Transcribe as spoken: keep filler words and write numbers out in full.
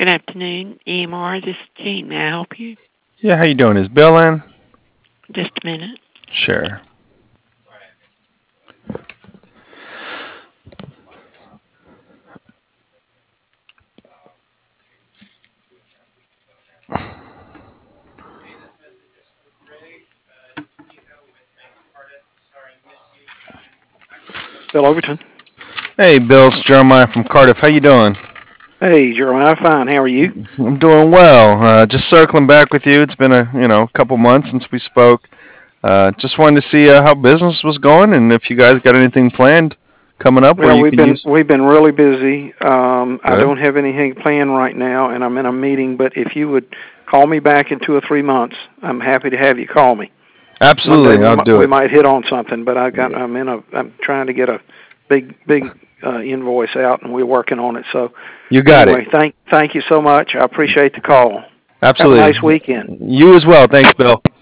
Good afternoon, E M R. This is Jean. May I help you? Yeah, how you doing? Is Bill in? Just a minute. Sure. Bill Overton. Hey, Bill, it's Jeremiah from Cardiff. How you doing? Hey, Jeremiah. Fine. How are you? I'm doing well. Uh, just circling back with you. It's been a you know couple months since we spoke. Uh, just wanted to see uh, how business was going and if you guys got anything planned coming up where Well, you we've could been use. we've been really busy. Um, I Good. don't have anything planned right now, and I'm in a meeting. But if you would call me back in two or three months, I'm happy to have you call me. One day Absolutely, we I'll might do we it. might hit on something. But I got I'm in a I'm trying to get a big big uh, invoice out, and we're working on it. So You got it. anyway, thank thank you so much. I appreciate the call. Have a Absolutely. nice weekend. You as well. Thanks, Bill.